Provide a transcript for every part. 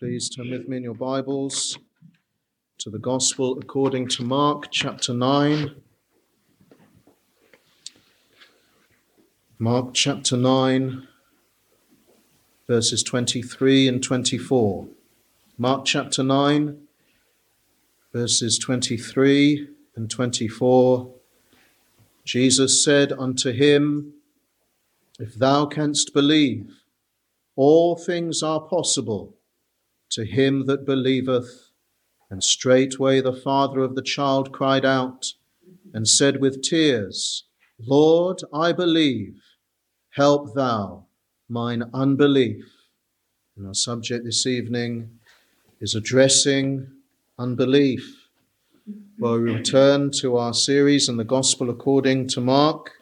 Please turn with me in your Bibles to the Gospel according to Mark, chapter 9. Mark, chapter 9, verses 23 and 24. Mark, chapter 9, verses 23 and 24. Jesus said unto him, If thou canst believe, all things are possible to him that believeth. And straightway the father of the child cried out and said with tears, Lord, I believe, help thou mine unbelief. And our subject this evening is addressing unbelief. Well, we return to our series in the Gospel according to Mark,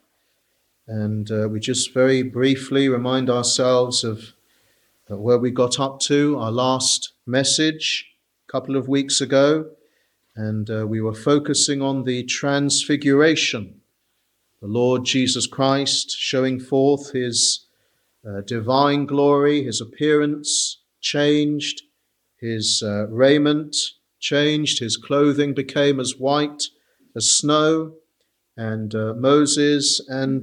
and we just very briefly remind ourselves of where we got up to our last message a couple of weeks ago, and we were focusing on the transfiguration, the Lord Jesus Christ showing forth his divine glory, his appearance changed, his raiment changed, his clothing became as white as snow, and Moses and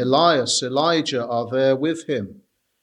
Elijah are there with him.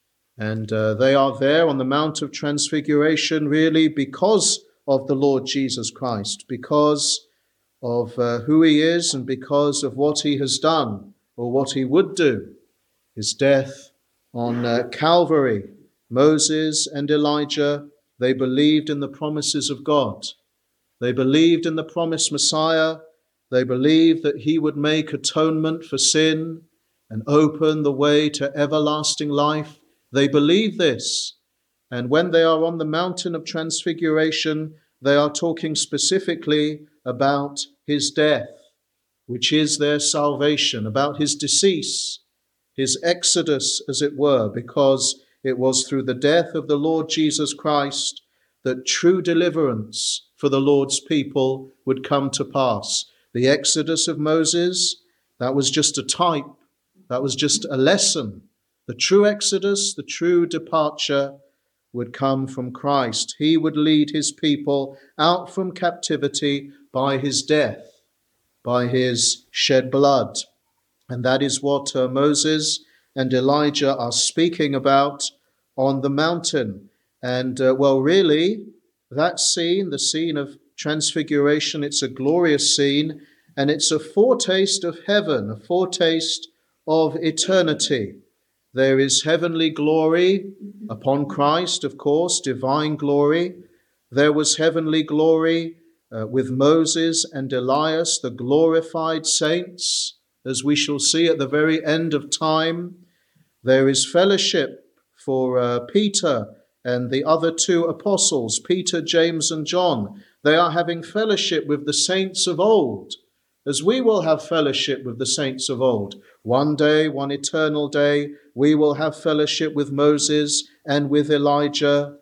And they are there on the Mount of Transfiguration really because of the Lord Jesus Christ, because of who he is and because of what he has done or what he would do, his death on Calvary. Moses and Elijah, they believed in the promises of God. They believed in the promised Messiah. They believed that he would make atonement for sin and open the way to everlasting life. They believe this, and when they are on the mountain of transfiguration, they are talking specifically about his death, which is their salvation, about his decease, his exodus, as it were, because it was through the death of the Lord Jesus Christ that true deliverance for the Lord's people would come to pass. The exodus of Moses, that was just a type, that was just a lesson. The true exodus, the true departure would come from Christ. He would lead his people out from captivity by his death, by his shed blood. And that is what Moses and Elijah are speaking about on the mountain. And really, that scene, the scene of transfiguration, it's a glorious scene, and it's a foretaste of heaven, a foretaste of eternity. There is heavenly glory upon Christ, of course, divine glory. There was heavenly glory with Moses and Elias, the glorified saints, as we shall see at the very end of time. There is fellowship for Peter and the other two apostles, Peter, James, and John. They are having fellowship with the saints of old, as we will have fellowship with the saints of old. One day, one eternal day, we will have fellowship with Moses and with Elijah,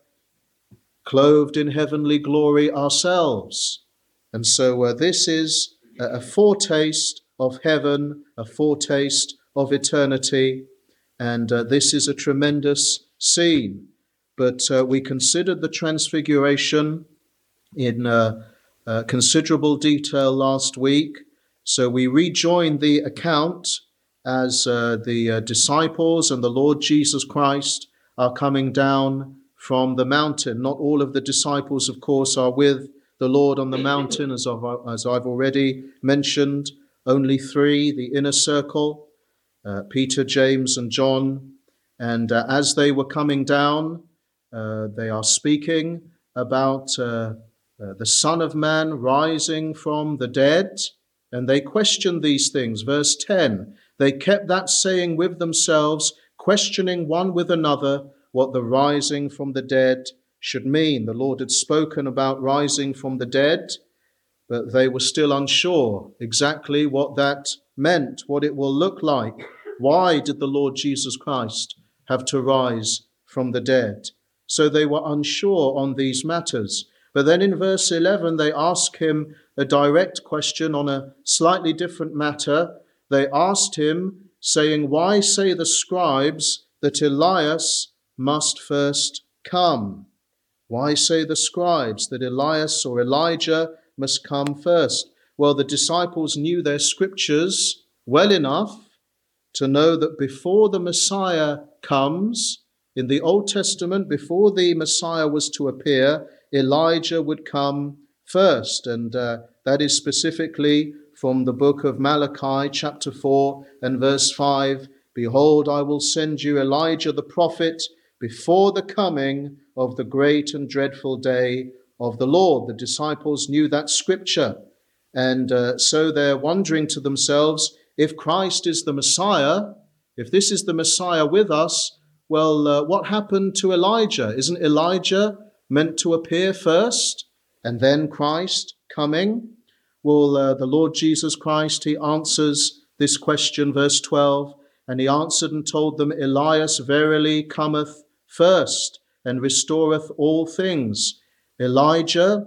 clothed in heavenly glory ourselves. And so this is a foretaste of heaven, a foretaste of eternity, and this is a tremendous scene. But we considered the transfiguration in considerable detail last week, so we rejoined the account as the disciples and the Lord Jesus Christ are coming down from the mountain. Not all of the disciples, of course, are with the Lord on the mountain, as I've already mentioned. Only three, the inner circle, Peter, James, and John. And as they were coming down, they are speaking about the Son of Man rising from the dead, and they questioned these things. Verse 10, they kept that saying with themselves, questioning one with another what the rising from the dead should mean. The Lord had spoken about rising from the dead, but they were still unsure exactly what that meant, what it will look like. Why did the Lord Jesus Christ have to rise from the dead? So they were unsure on these matters. But then in verse 11, they ask him a direct question on a slightly different matter. They asked him, saying, Why say the scribes that Elias must first come? Why say the scribes that Elias or Elijah must come first? Well, the disciples knew their scriptures well enough to know that before the Messiah comes, in the Old Testament, before the Messiah was to appear, Elijah would come first. And that is specifically from the book of Malachi, chapter 4 and verse 5. Behold, I will send you Elijah the prophet before the coming of the great and dreadful day of the Lord. The disciples knew that scripture. And so they're wondering to themselves, if Christ is the Messiah, if this is the Messiah with us, well, what happened to Elijah? Isn't Elijah meant to appear first and then Christ coming? Well, the Lord Jesus Christ, he answers this question, verse 12, and he answered and told them, Elias verily cometh first and restoreth all things. Elias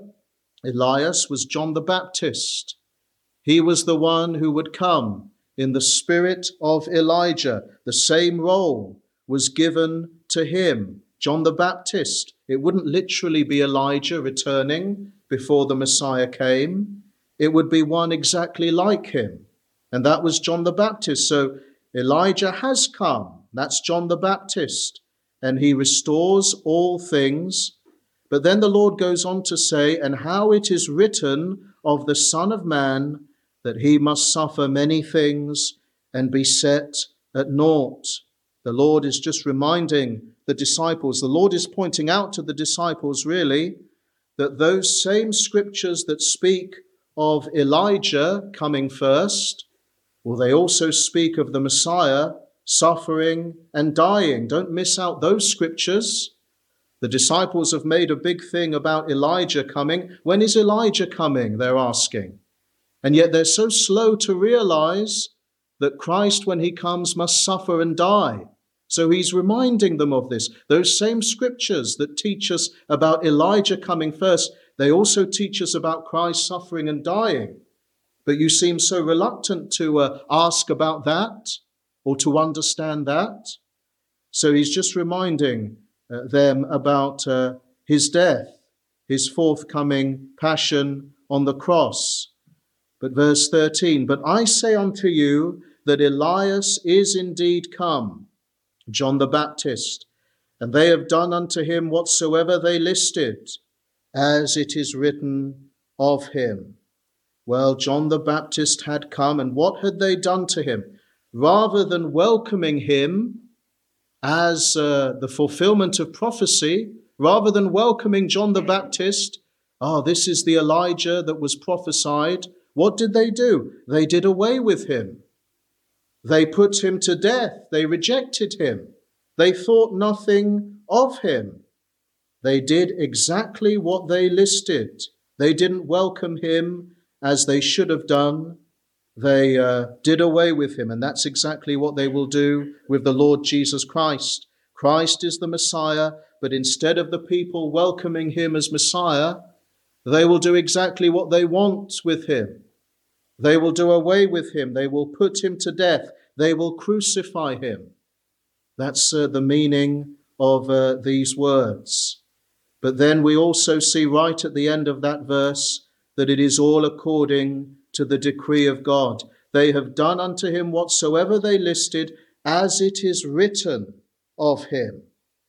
was John the Baptist. He was the one who would come in the spirit of Elijah. The same role was given to him, John the Baptist. It wouldn't literally be Elijah returning before the Messiah came. It would be one exactly like him, and that was John the Baptist. So Elijah has come. That's John the Baptist, and he restores all things. But then the Lord goes on to say, and how it is written of the Son of Man, that he must suffer many things and be set at naught. The Lord is just reminding the disciples, the Lord is pointing out to the disciples really, that those same scriptures that speak of Elijah coming first, well, they also speak of the Messiah suffering and dying. Don't miss out those scriptures. The disciples have made a big thing about Elijah coming. When is Elijah coming? They're asking. And yet they're so slow to realize that Christ, when he comes, must suffer and die. So he's reminding them of this. Those same scriptures that teach us about Elijah coming first, they also teach us about Christ suffering and dying. But you seem so reluctant to ask about that or to understand that. So he's just reminding them about his death, his forthcoming passion on the cross. But verse 13, but I say unto you that Elias is indeed come, John the Baptist, and they have done unto him whatsoever they listed, as it is written of him. Well, John the Baptist had come, and what had they done to him? Rather than welcoming him as the fulfillment of prophecy, rather than welcoming John the Baptist, this is the Elijah that was prophesied, what did they do? They did away with him. They put him to death. They rejected him. They thought nothing of him. They did exactly what they listed. They didn't welcome him as they should have done. They did away with him, and that's exactly what they will do with the Lord Jesus Christ. Christ is the Messiah, but instead of the people welcoming him as Messiah, they will do exactly what they want with him. They will do away with him. They will put him to death. They will crucify him. That's the meaning of these words. But then we also see right at the end of that verse that it is all according to the decree of God. They have done unto him whatsoever they listed, as it is written of him.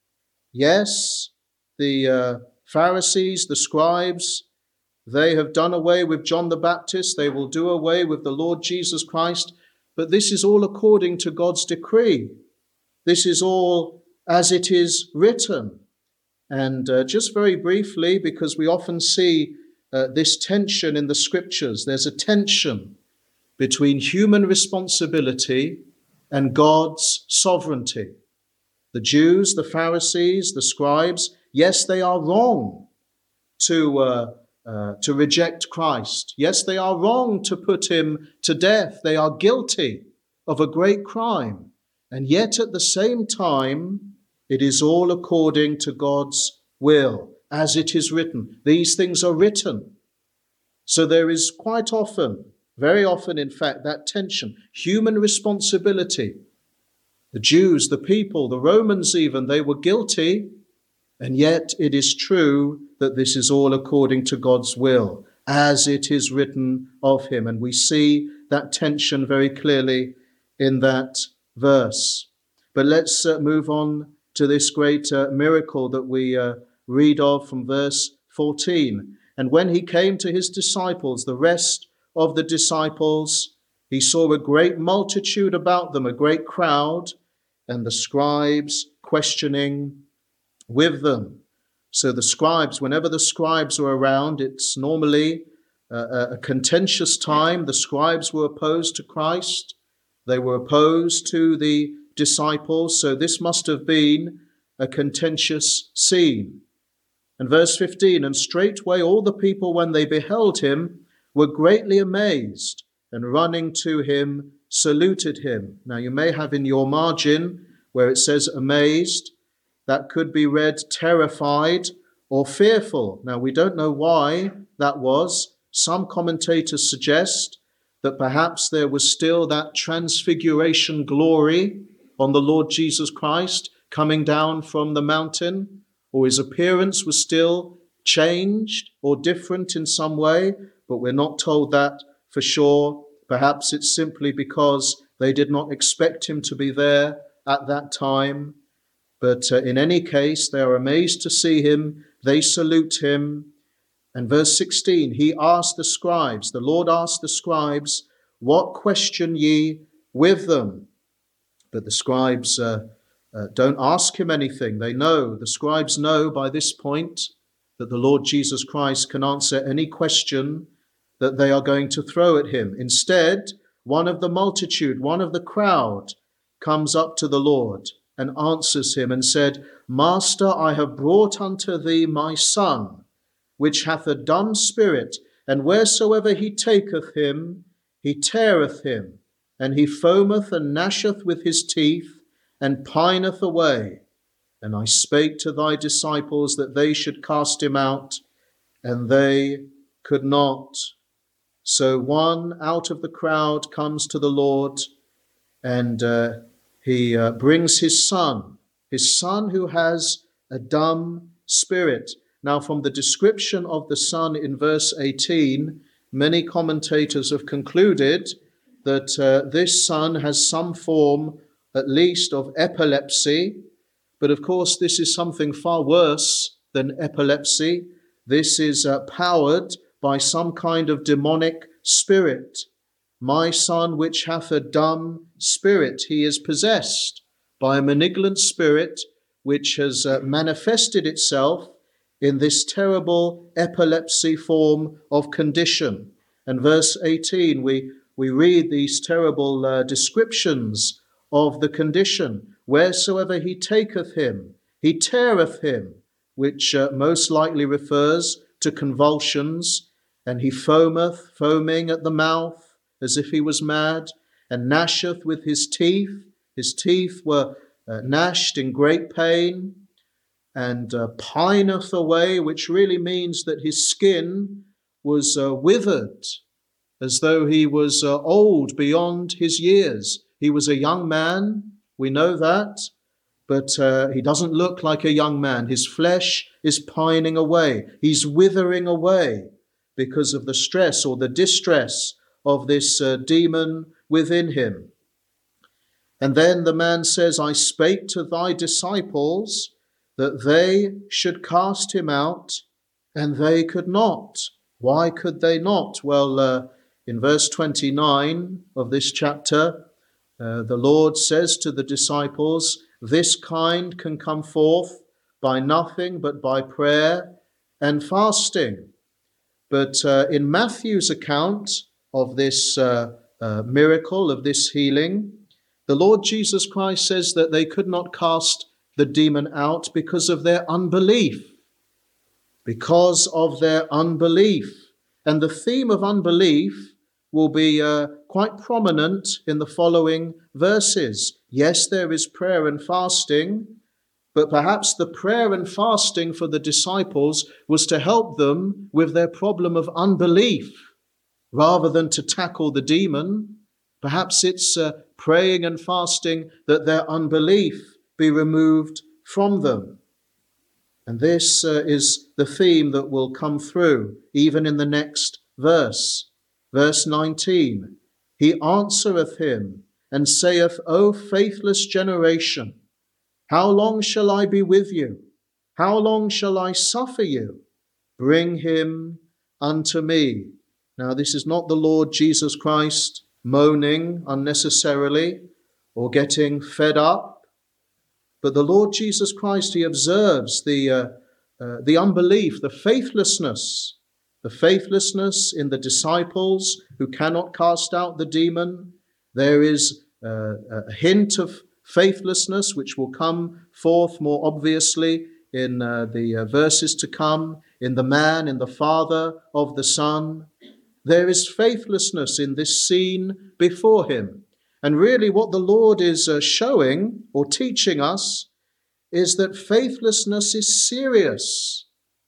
Yes, the Pharisees, the scribes, they have done away with John the Baptist. They will do away with the Lord Jesus Christ. But this is all according to God's decree. This is all as it is written. And just very briefly, because we often see this tension in the scriptures, there's a tension between human responsibility and God's sovereignty. The Jews, the Pharisees, the scribes, yes, they are wrong to reject Christ. Yes, they are wrong to put him to death. They are guilty of a great crime. And yet at the same time, it is all according to God's will, as it is written. These things are written. So there is quite often, very often in fact, that tension. Human responsibility. The Jews, the people, the Romans even, they were guilty, And yet it is true that this is all according to God's will, as it is written of him. And we see that tension very clearly in that verse. But let's move on to this great miracle that we read of from verse 14. And when he came to his disciples, the rest of the disciples, he saw a great multitude about them, a great crowd, and the scribes questioning with them. So the scribes, whenever the scribes were around, it's normally a contentious time. The scribes were opposed to Christ. They were opposed to the disciples. So this must have been a contentious scene. And verse 15, and straightway all the people, when they beheld him, were greatly amazed, and running to him, saluted him. Now you may have in your margin where it says amazed, that could be read terrified or fearful. Now we don't know why that was. Some commentators suggest that perhaps there was still that transfiguration glory on the Lord Jesus Christ coming down from the mountain, or his appearance was still changed or different in some way, but we're not told that for sure. Perhaps it's simply because they did not expect him to be there at that time. But in any case, they are amazed to see him. They salute him. And verse 16, he asked the scribes, the Lord asked the scribes, what question ye with them? But the scribes don't ask him anything. They know, the scribes know by this point that the Lord Jesus Christ can answer any question that they are going to throw at him. Instead, one of the multitude, one of the crowd, comes up to the Lord and answers him and said, Master, I have brought unto thee my son, which hath a dumb spirit, and wheresoever he taketh him, he teareth him, and he foameth and gnasheth with his teeth, and pineth away. And I spake to thy disciples that they should cast him out, and they could not. So one out of the crowd comes to the Lord, and he brings his son who has a dumb spirit. Now, from the description of the son in verse 18, many commentators have concluded that this son has some form, at least, of epilepsy. But of course, this is something far worse than epilepsy. This is powered by some kind of demonic spirit. My son, which hath a dumb spirit, he is possessed by a malignant spirit which has manifested itself in this terrible epilepsy form of condition. And verse 18, we read these terrible descriptions of the condition. Wheresoever he taketh him, he teareth him, which most likely refers to convulsions, and he foameth, foaming at the mouth, as if he was mad, and gnasheth with his teeth. His teeth were gnashed in great pain, and pineth away, which really means that his skin was withered, as though he was old beyond his years. He was a young man, we know that, but he doesn't look like a young man. His flesh is pining away. He's withering away because of the stress or the distress of this demon within him. And then the man says, I spake to thy disciples that they should cast him out, and they could not. Why could they not? Well, in verse 29 of this chapter, the Lord says to the disciples, this kind can come forth by nothing but by prayer and fasting. But in Matthew's account of this miracle, of this healing, the Lord Jesus Christ says that they could not cast the demon out because of their unbelief. Because of their unbelief. And the theme of unbelief will be quite prominent in the following verses. Yes, there is prayer and fasting, but perhaps the prayer and fasting for the disciples was to help them with their problem of unbelief rather than to tackle the demon. Perhaps it's praying and fasting that their unbelief be removed from them. And this is the theme that will come through even in the next verse. Verse 19, he answereth him and saith, O faithless generation, how long shall I be with you? How long shall I suffer you? Bring him unto me. Now, this is not the Lord Jesus Christ moaning unnecessarily or getting fed up, but the Lord Jesus Christ, he observes the unbelief, the faithlessness in the disciples who cannot cast out the demon. There is a hint of faithlessness which will come forth more obviously in the verses to come, in the man, in the father of the Son. There is faithlessness in this scene before him. And really what the Lord is showing or teaching us is that faithlessness is serious.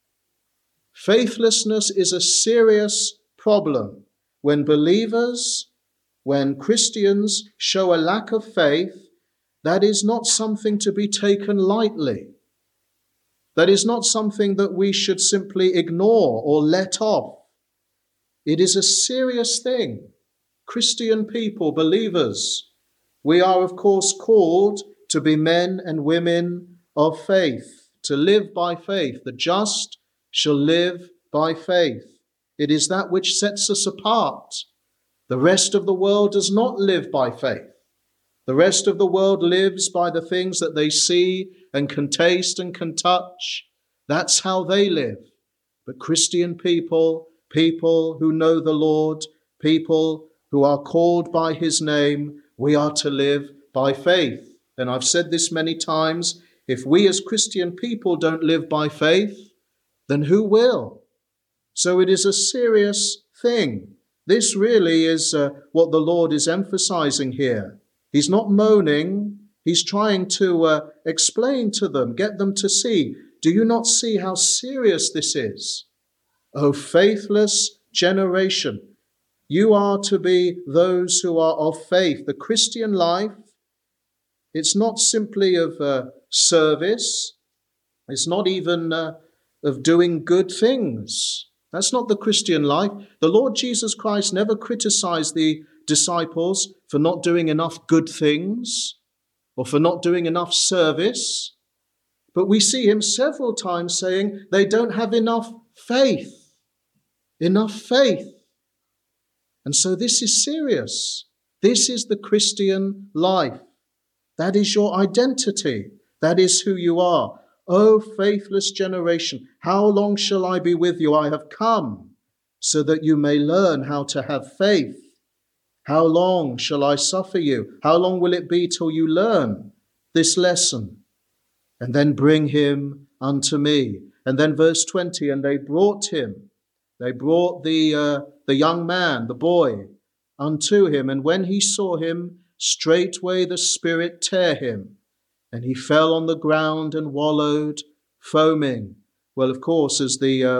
Faithlessness is a serious problem. When believers, when Christians show a lack of faith, that is not something to be taken lightly. That is not something that we should simply ignore or let off. It is a serious thing. Christian people, believers, we are of course called to be men and women of faith, to live by faith. The just shall live by faith. It is that which sets us apart. The rest of the world does not live by faith. The rest of the world lives by the things that they see and can taste and can touch. That's how they live. But Christian people, people who know the Lord, people who are called by his name, we are to live by faith. And I've said this many times, if we as Christian people don't live by faith, then who will? So it is a serious thing. This really is what the Lord is emphasizing here. He's not moaning. He's trying to explain to them, get them to see. Do you not see how serious this is? O faithless generation, you are to be those who are of faith. The Christian life, it's not simply of service. It's not even of doing good things. That's not the Christian life. The Lord Jesus Christ never criticized the disciples for not doing enough good things or for not doing enough service. But we see him several times saying they don't have enough faith. Enough faith. And so this is serious. This is the Christian life. That is your identity. That is who you are. O faithless generation, how long shall I be with you? I have come so that you may learn how to have faith. How long shall I suffer you? How long will it be till you learn this lesson? And then bring him unto me. And then verse 20, and they brought him. They brought the young man, the boy, unto him. And when he saw him, straightway the Spirit tear him. And he fell on the ground and wallowed, foaming. Well, of course, as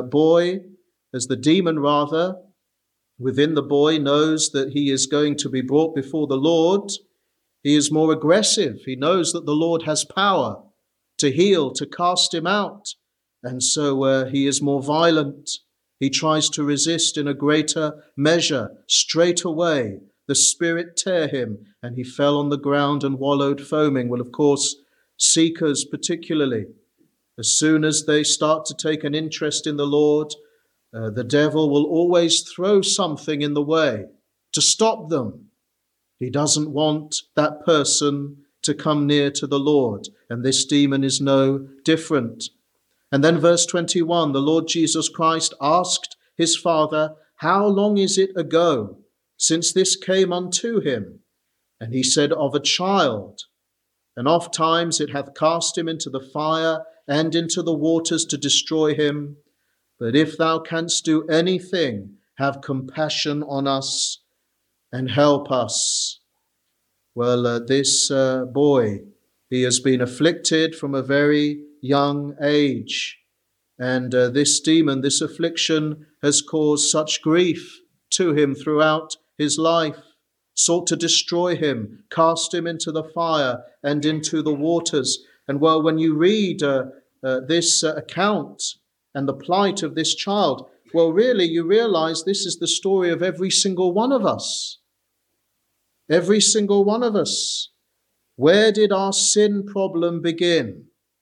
the demon rather, within the boy knows that he is going to be brought before the Lord, he is more aggressive. He knows that the Lord has power to heal, to cast him out. And so he is more violent. He tries to resist in a greater measure. Straight away, the Spirit tear him, and he fell on the ground and wallowed, foaming. Well, of course, seekers particularly, as soon as they start to take an interest in the Lord, the devil will always throw something in the way to stop them. He doesn't want that person to come near to the Lord, and this demon is no different. And then verse 21, the Lord Jesus Christ asked his Father, how long is it ago since this came unto him? And he said, of a child. And oft times it hath cast him into the fire and into the waters to destroy him. But if thou canst do anything, have compassion on us and help us. Well, this boy, he has been afflicted from a very young age. And this demon, this affliction has caused such grief to him throughout his life, sought to destroy him, cast him into the fire and into the waters. And well, when you read this account and the plight of this child, well, really, you realize this is the story of every single one of us. Every single one of us. Where did our sin problem begin?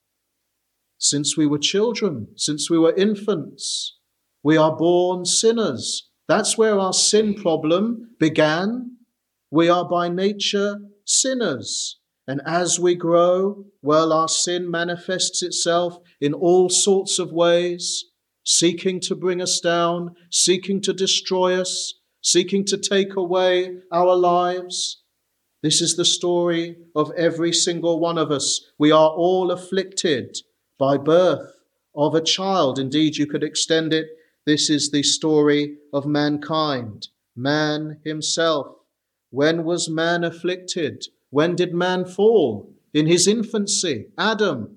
Since we were children, since we were infants, we are born sinners. That's where our sin problem began. We are by nature sinners. And as we grow, well, our sin manifests itself in all sorts of ways, seeking to bring us down, seeking to destroy us, seeking to take away our lives. This is the story of every single one of us. We are all afflicted by birth of a child. Indeed, you could extend it. This is the story of mankind, man himself. When was man afflicted? When did man fall? In his infancy, Adam.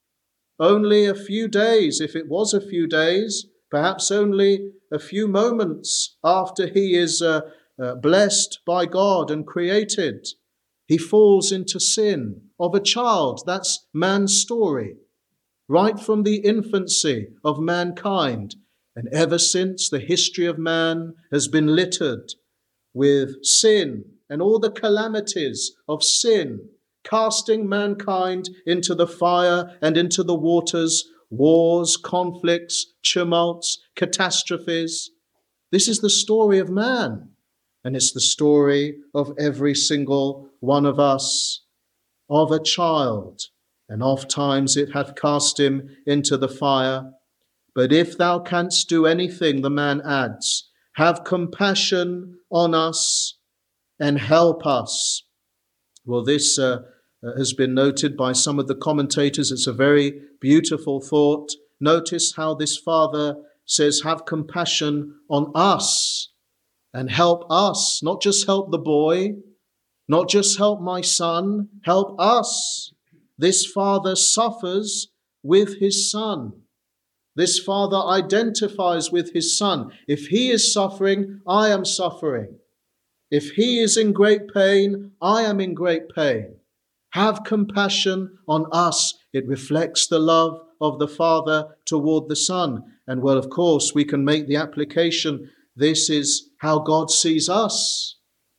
Only a few days, if it was a few days, perhaps only a few moments after he is blessed by God and created, he falls into sin of a child. That's man's story, right from the infancy of mankind. And ever since, the history of man has been littered with sin and all the calamities of sin, casting mankind into the fire and into the waters, wars, conflicts, tumults, catastrophes. This is the story of man, and it's the story of every single one of us, of a child, and oft times it hath cast him into the fire. But if thou canst do anything, the man adds, have compassion on us and help us. Well, this has been noted by some of the commentators. It's a very beautiful thought. Notice how this father says, have compassion on us and help us. Not just help the boy, not just help my son, help us. This father suffers with his son. This father identifies with his son. If he is suffering, I am suffering. If he is in great pain, I am in great pain. Have compassion on us. It reflects the love of the Father toward the Son. And well, of course, we can make the application. This is how God sees us.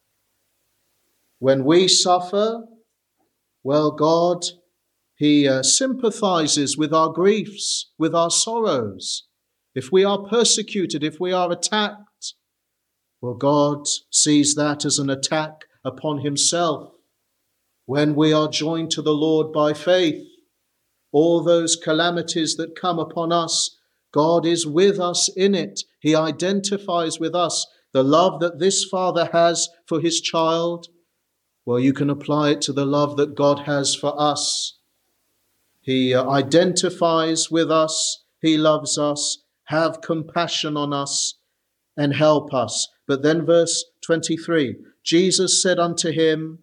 When we suffer, well, God, He sympathizes with our griefs, with our sorrows. If we are persecuted, if we are attacked, well, God sees that as an attack upon Himself. When we are joined to the Lord by faith, all those calamities that come upon us, God is with us in it. He identifies with us. The love that this father has for his child, well, you can apply it to the love that God has for us. He identifies with us. He loves us. Have compassion on us and help us. But then verse 23, Jesus said unto him,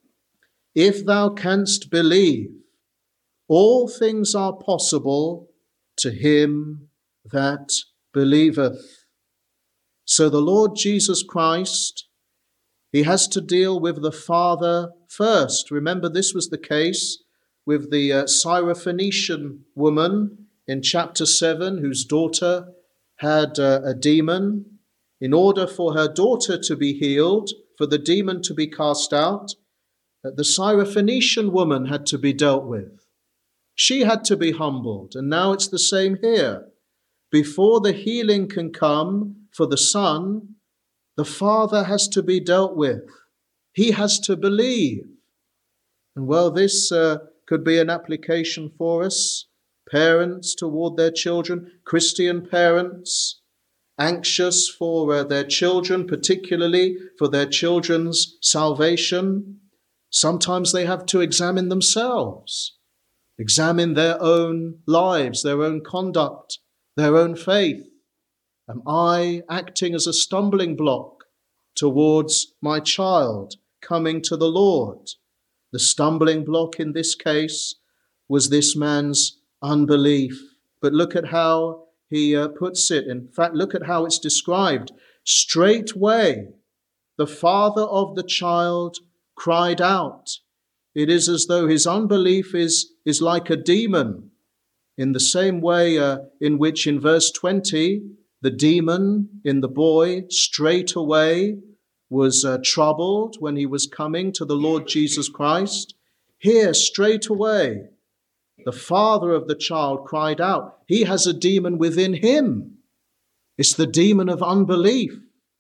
if thou canst believe, all things are possible to him that believeth. So the Lord Jesus Christ, He has to deal with the Father first. Remember, this was the case with the Syrophoenician woman in chapter 7, whose daughter had a demon. In order for her daughter to be healed, for the demon to be cast out, the Syrophoenician woman had to be dealt with. She had to be humbled. And now it's the same here. Before the healing can come for the son, the father has to be dealt with. He has to believe. And well, this could be an application for us, parents toward their children, Christian parents, anxious for their children, particularly for their children's salvation. Sometimes they have to examine themselves, examine their own lives, their own conduct, their own faith. Am I acting as a stumbling block towards my child coming to the Lord? The stumbling block in this case was this man's unbelief. But look at how he puts it. In fact, look at how it's described. Straightway, the father of the child cried out. It is as though his unbelief is like a demon. in the same way in which in verse 20, the demon in the boy straight away was troubled when he was coming to the Lord Jesus Christ. Here, straight away, the father of the child cried out. He has a demon within him. It's the demon of unbelief.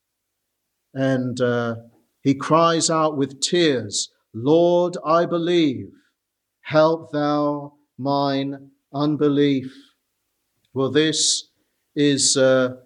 And he cries out with tears, Lord, I believe. Help thou mine unbelief. Well, this is a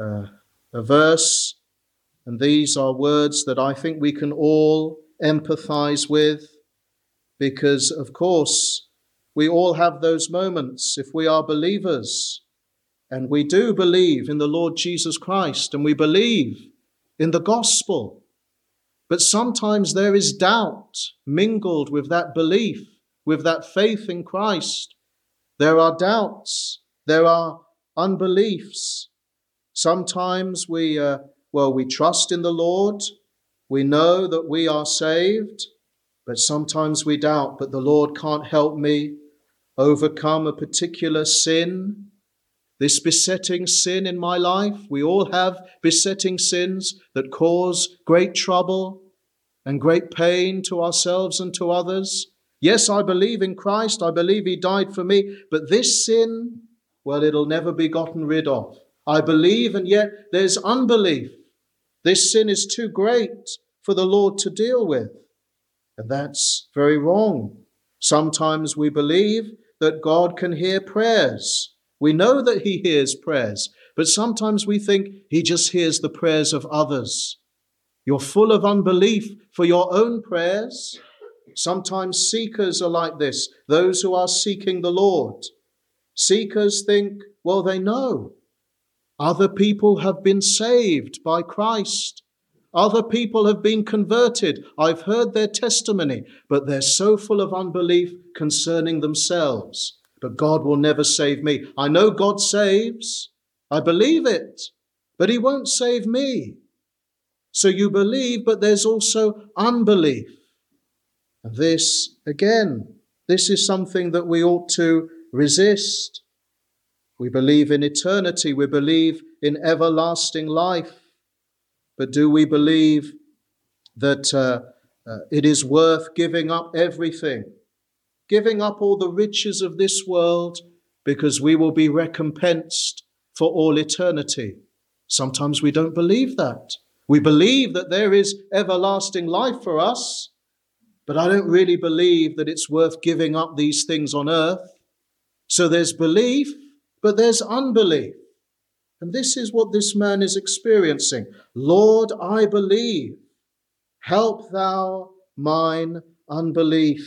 verse, and these are words that I think we can all empathize with, because, of course, we all have those moments if we are believers, and we do believe in the Lord Jesus Christ, and we believe in the gospel. But sometimes there is doubt mingled with that belief, with that faith in Christ. There are doubts, there are unbeliefs. Sometimes we trust in the Lord, we know that we are saved, but sometimes we doubt, but the Lord can't help me overcome a particular sin, this besetting sin in my life. We all have besetting sins that cause great trouble and great pain to ourselves and to others. Yes, I believe in Christ. I believe he died for me. But this sin, well, it'll never be gotten rid of. I believe, and yet there's unbelief. This sin is too great for the Lord to deal with. And that's very wrong. Sometimes we believe that God can hear prayers. We know that he hears prayers, but sometimes we think he just hears the prayers of others. You're full of unbelief for your own prayers. Sometimes seekers are like this, those who are seeking the Lord. Seekers think, well, they know. Other people have been saved by Christ. Other people have been converted. I've heard their testimony, but they're so full of unbelief concerning themselves. But God will never save me. I know God saves. I believe it, but he won't save me. So you believe, but there's also unbelief. And this, again, this is something that we ought to resist. We believe in eternity. We believe in everlasting life. But do we believe that it is worth giving up everything, giving up all the riches of this world, because we will be recompensed for all eternity? Sometimes we don't believe that. We believe that there is everlasting life for us, but I don't really believe that it's worth giving up these things on earth. So there's belief, but there's unbelief. And this is what this man is experiencing. Lord, I believe. Help thou mine unbelief.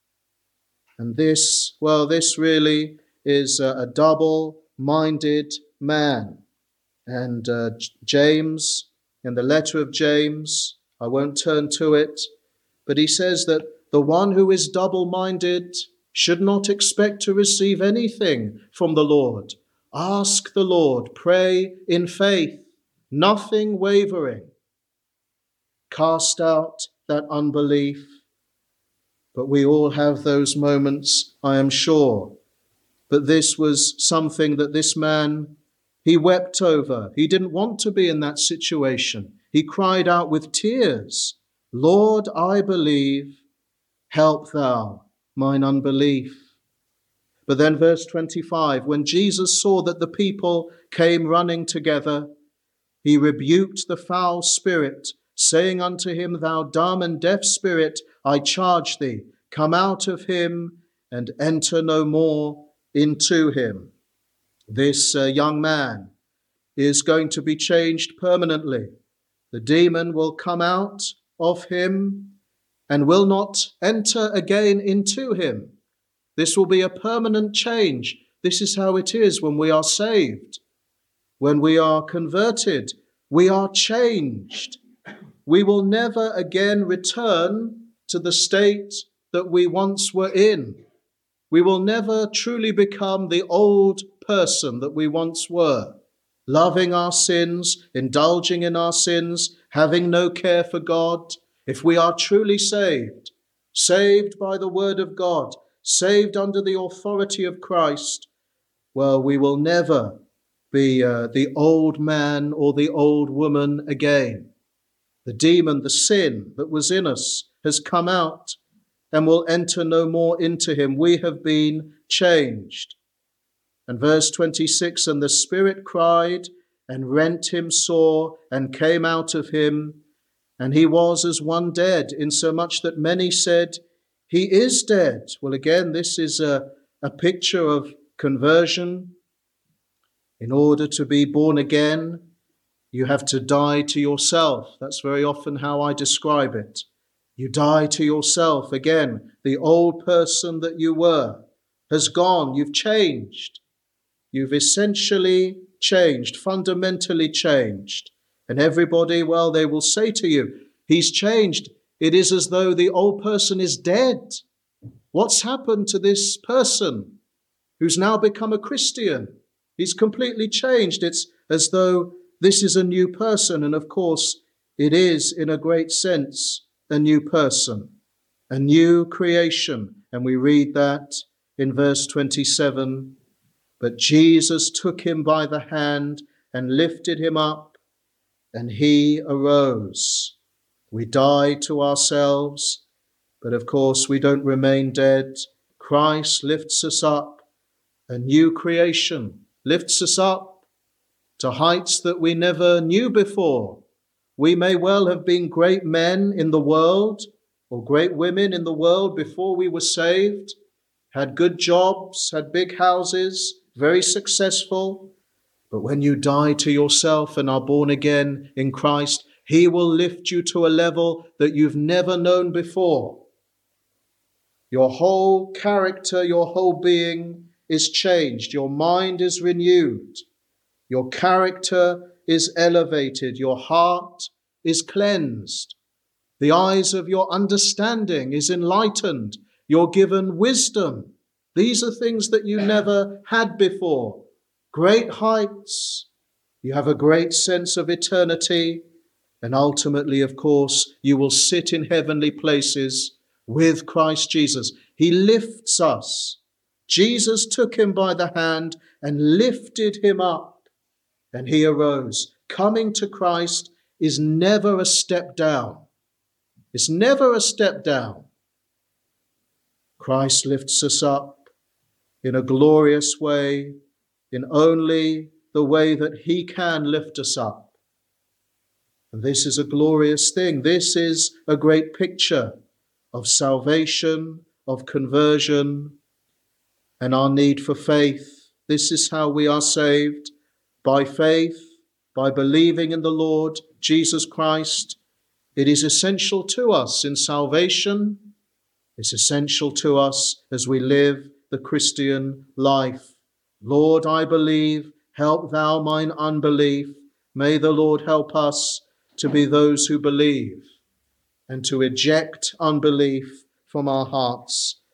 And this really is a double-minded man. And James, in the letter of James, I won't turn to it, but he says that the one who is double-minded should not expect to receive anything from the Lord. Ask the Lord, pray in faith, nothing wavering. Cast out that unbelief. But we all have those moments, I am sure. But this was something that this man, he wept over. He didn't want to be in that situation. He cried out with tears, Lord, I believe, help thou mine unbelief. But then verse 25, when Jesus saw that the people came running together, he rebuked the foul spirit, saying unto him, Thou dumb and deaf spirit, I charge thee, come out of him and enter no more into him. This young man is going to be changed permanently. The demon will come out of him and will not enter again into him. This will be a permanent change. This is how it is when we are saved. When we are converted, we are changed. We will never again return to the state that we once were in. We will never truly become the old person that we once were, loving our sins, indulging in our sins, having no care for God. If we are truly saved, saved by the word of God, saved under the authority of Christ, well, we will never be the old man or the old woman again. The demon, the sin that was in us has come out and will enter no more into him. We have been changed. And verse 26, and the Spirit cried and rent him sore and came out of him, and he was as one dead, insomuch that many said, he is dead. Well, again, this is a picture of conversion. In order to be born again, you have to die to yourself. That's very often how I describe it. You die to yourself. Again, the old person that you were has gone. You've changed. You've essentially changed, fundamentally changed. And everybody, well, they will say to you, he's changed. It is as though the old person is dead. What's happened to this person who's now become a Christian? He's completely changed. It's as though this is a new person. And of course, it is in a great sense a new person, a new creation. And we read that in verse 27. But Jesus took him by the hand and lifted him up, and he arose. We die to ourselves, but of course we don't remain dead. Christ lifts us up, a new creation, lifts us up to heights that we never knew before. We may well have been great men in the world or great women in the world before we were saved, had good jobs, had big houses, very successful. But when you die to yourself and are born again in Christ, he will lift you to a level that you've never known before. Your whole character, your whole being is changed. Your mind is renewed. Your character is elevated. Your heart is cleansed. The eyes of your understanding is enlightened. You're given wisdom. These are things that you never had before. Great heights. You have a great sense of eternity. And ultimately, of course, you will sit in heavenly places with Christ Jesus. He lifts us. Jesus took him by the hand and lifted him up, and he arose. Coming to Christ is never a step down. It's never a step down. Christ lifts us up in a glorious way, in only the way that he can lift us up. And this is a glorious thing. This is a great picture of salvation, of conversion, and our need for faith. This is how we are saved, by faith, by believing in the Lord Jesus Christ. It is essential to us in salvation. It's essential to us as we live the Christian life. Lord, I believe, help thou mine unbelief. May the Lord help us to be those who believe and to eject unbelief from our hearts